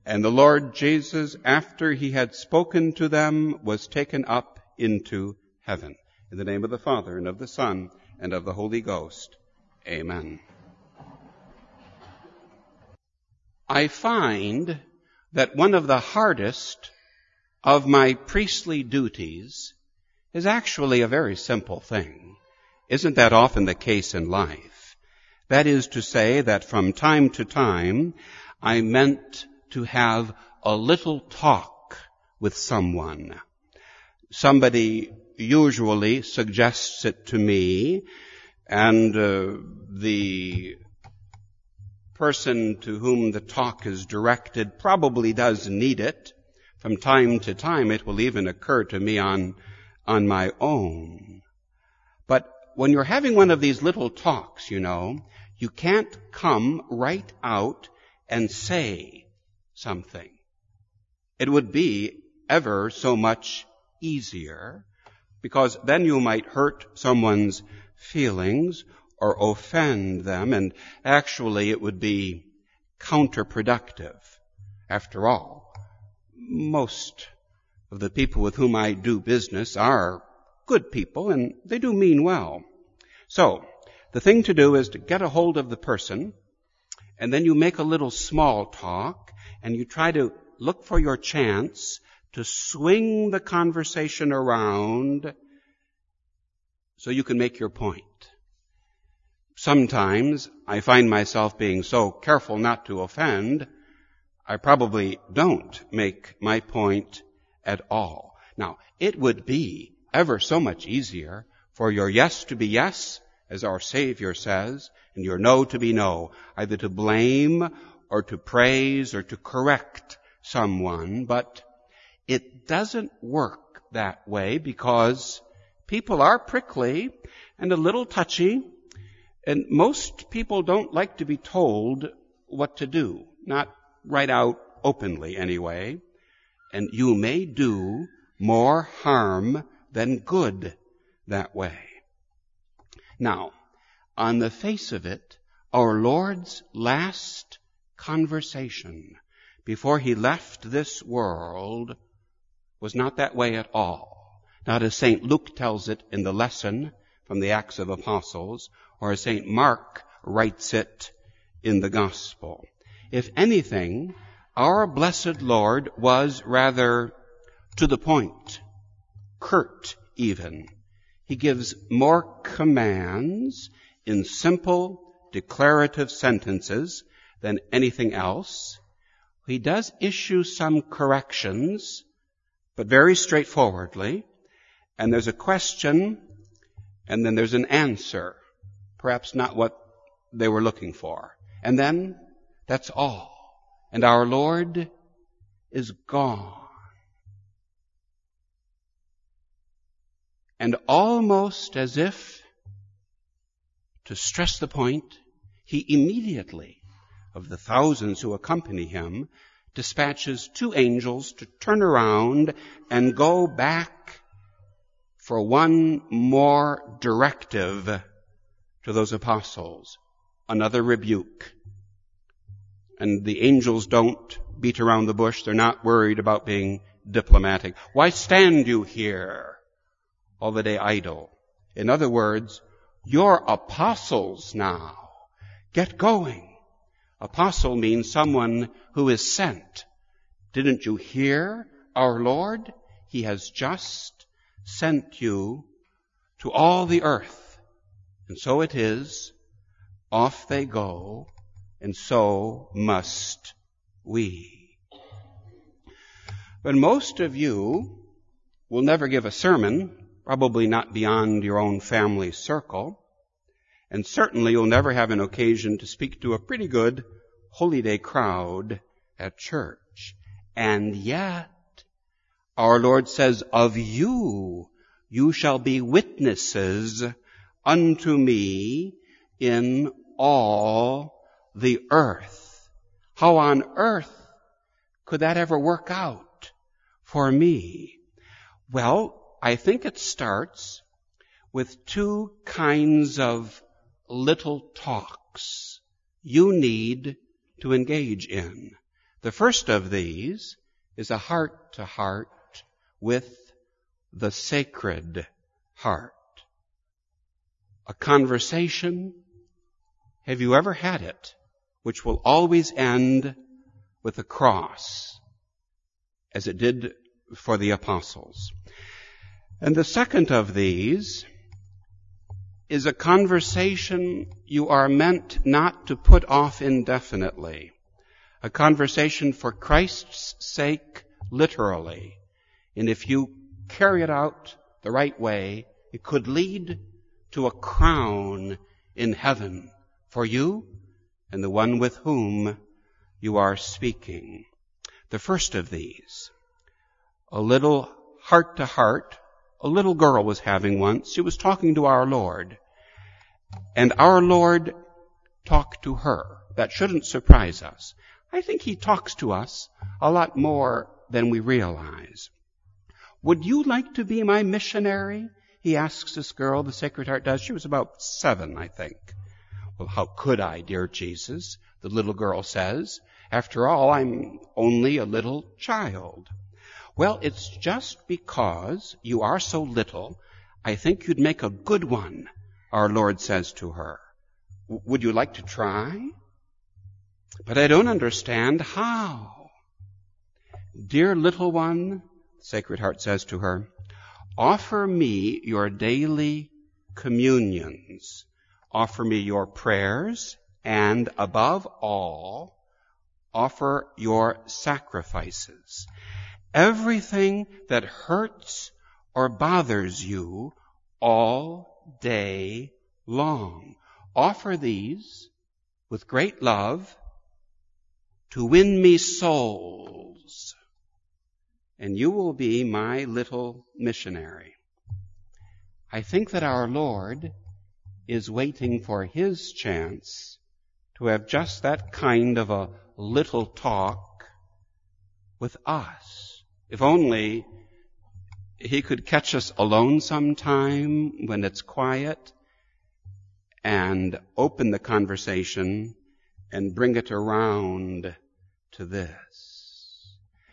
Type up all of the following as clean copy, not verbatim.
And the Lord Jesus, after he had spoken to them, was taken up into heaven. In the name of the Father, and of the Son, and of the Holy Ghost. Amen. I find that one of the hardest of my priestly duties is actually a very simple thing. Isn't that often the case in life? That is to say that from time to time, I meant to have a little talk with someone. Somebody usually suggests it to me, and the person to whom the talk is directed probably does need it. From time to time, it will even occur to me on my own. But when you're having one of these little talks, you can't come right out and say something. It would be ever so much easier, because then you might hurt someone's feelings or offend them, and actually it would be counterproductive. After all, most of the people with whom I do business are good people, and they do mean well. So, the thing to do is to get a hold of the person, and then you make a little small talk, and you try to look for your chance to swing the conversation around so you can make your point. Sometimes I find myself being so careful not to offend, I probably don't make my point at all. Now, it would be ever so much easier for your yes to be yes, as our Savior says, and your no to be no, either to blame or to praise or to correct someone, but it doesn't work that way because people are prickly and a little touchy, and most people don't like to be told what to do, not right out openly anyway, and you may do more harm than good that way. Now, on the face of it, our Lord's last conversation before he left this world was not that way at all. Not as St. Luke tells it in the lesson from the Acts of Apostles, or as St. Mark writes it in the Gospel. If anything, our blessed Lord was rather to the point, curt even. He gives more commands in simple, declarative sentences than anything else. He does issue some corrections, but very straightforwardly. And there's a question, and then there's an answer. Perhaps not what they were looking for. And then, that's all. And our Lord is gone. And almost as if to stress the point, he immediately, of the thousands who accompany him, dispatches 2 angels to turn around and go back for one more directive to those apostles, another rebuke. And the angels don't beat around the bush. They're not worried about being diplomatic. Why stand you here all the day idle? In other words, you're apostles now. Get going. Apostle means someone who is sent. Didn't you hear our Lord? He has just sent you to all the earth. And so it is. Off they go, and so must we. But most of you will never give a sermon, probably not beyond your own family circle, and certainly you'll never have an occasion to speak to a pretty good Holy Day crowd at church. And yet, our Lord says, of you shall be witnesses unto me in all the earth. How on earth could that ever work out for me? Well, I think it starts with 2 kinds of little talks you need to engage in. The first of these is a heart-to-heart with the Sacred Heart. A conversation, have you ever had it, which will always end with a cross, as it did for the apostles. And the second of these is a conversation you are meant not to put off indefinitely. A conversation for Christ's sake, literally. And if you carry it out the right way, it could lead to a crown in heaven for you and the one with whom you are speaking. The first of these, a little heart-to-heart, a little girl was having once. She was talking to our Lord, and our Lord talked to her. That shouldn't surprise us. I think he talks to us a lot more than we realize. Would you like to be my missionary? He asks this girl, the Sacred Heart does. She was about 7, I think. Well, how could I, dear Jesus? The little girl says. After all, I'm only a little child. Well, it's just because you are so little, I think you'd make a good one, our Lord says to her. Would you like to try? But I don't understand how. Dear little one, Sacred Heart says to her, offer me your daily communions. Offer me your prayers, and above all, offer your sacrifices. Everything that hurts or bothers you all day long. Offer these with great love to win me souls, and you will be my little missionary. I think that our Lord is waiting for his chance to have just that kind of a little talk with us. If only he could catch us alone sometime when it's quiet and open the conversation and bring it around to this.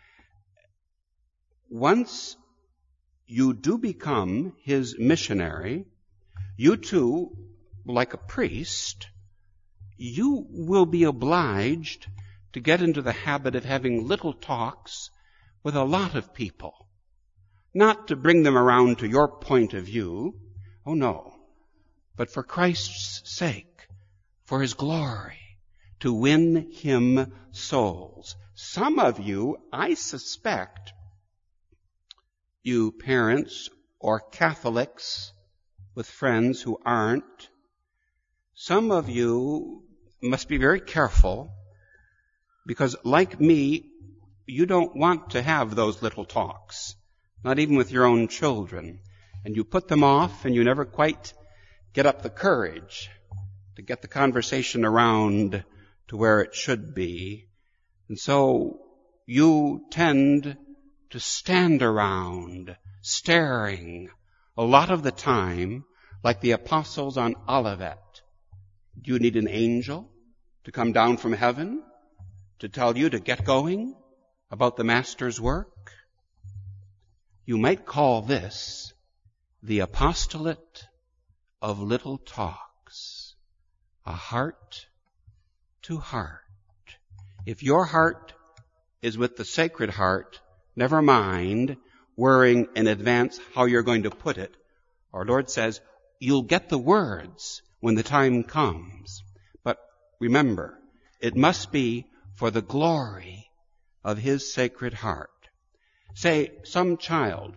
Once you do become his missionary, you too, like a priest, you will be obliged to get into the habit of having little talks with a lot of people. Not to bring them around to your point of view, oh no, but for Christ's sake, for his glory, to win him souls. Some of you, I suspect, you parents or Catholics with friends who aren't, some of you must be very careful, because like me, you don't want to have those little talks, not even with your own children. And you put them off, and you never quite get up the courage to get the conversation around to where it should be. And so you tend to stand around staring a lot of the time like the apostles on Olivet. Do you need an angel to come down from heaven to tell you to get going about the Master's work? You might call this the apostolate of little talks, a heart to heart. If your heart is with the Sacred Heart, never mind worrying in advance how you're going to put it. Our Lord says, you'll get the words when the time comes. But remember, it must be for the glory of his Sacred Heart. Say, some child,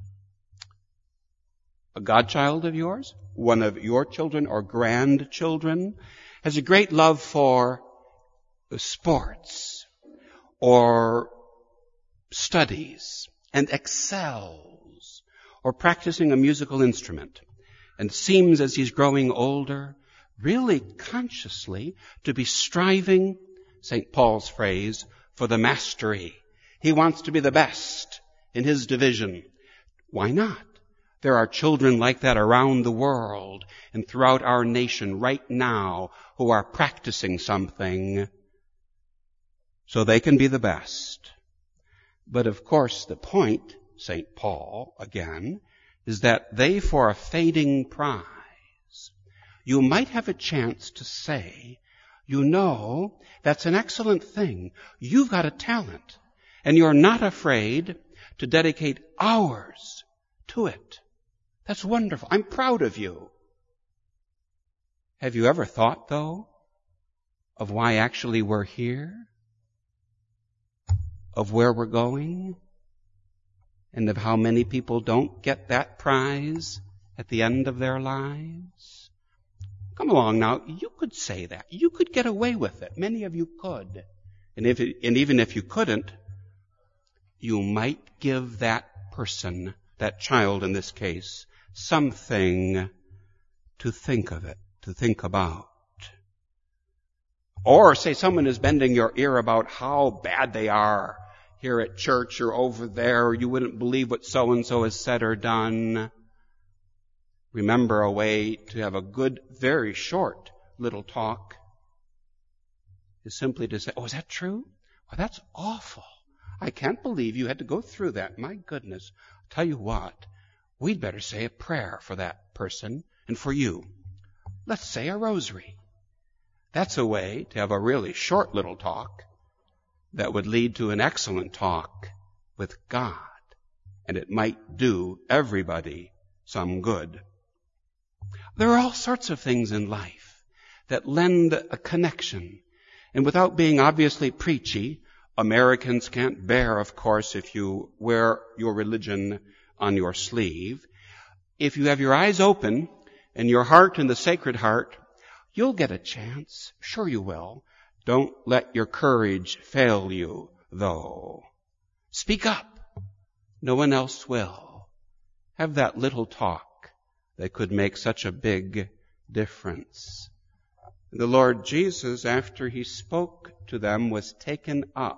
a godchild of yours, one of your children or grandchildren, has a great love for sports or studies and excels, or practicing a musical instrument, and seems as he's growing older really consciously to be striving, St. Paul's phrase, for the mastery. He wants to be the best in his division. Why not? There are children like that around the world and throughout our nation right now who are practicing something so they can be the best. But of course, the point, St. Paul, again, is that they for a fading prize. You might have a chance to say, you know, that's an excellent thing. You've got a talent, and you're not afraid to dedicate hours to it. That's wonderful. I'm proud of you. Have you ever thought, though, of why actually we're here? Of where we're going? And of how many people don't get that prize at the end of their lives? Come along now. You could say that. You could get away with it. Many of you could. And even if you couldn't, you might give that person, that child in this case, something to think of it, to think about. Or say someone is bending your ear about how bad they are here at church or over there, or you wouldn't believe what so-and-so has said or done. Remember, a way to have a good, very short little talk is simply to say, oh, is that true? Well, that's awful. I can't believe you had to go through that. My goodness. I'll tell you what, we'd better say a prayer for that person and for you. Let's say a rosary. That's a way to have a really short little talk that would lead to an excellent talk with God. And it might do everybody some good. There are all sorts of things in life that lend a connection. And without being obviously preachy, Americans can't bear, of course, if you wear your religion on your sleeve. If you have your eyes open and your heart in the Sacred Heart, you'll get a chance. Sure you will. Don't let your courage fail you, though. Speak up. No one else will. Have that little talk that could make such a big difference. The Lord Jesus, after he spoke to them, was taken up.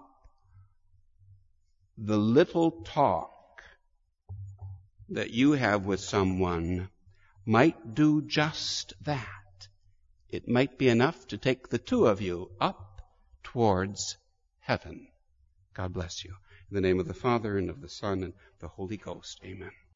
The little talk that you have with someone might do just that. It might be enough to take the two of you up towards heaven. God bless you. In the name of the Father, and of the Son, and the Holy Ghost. Amen.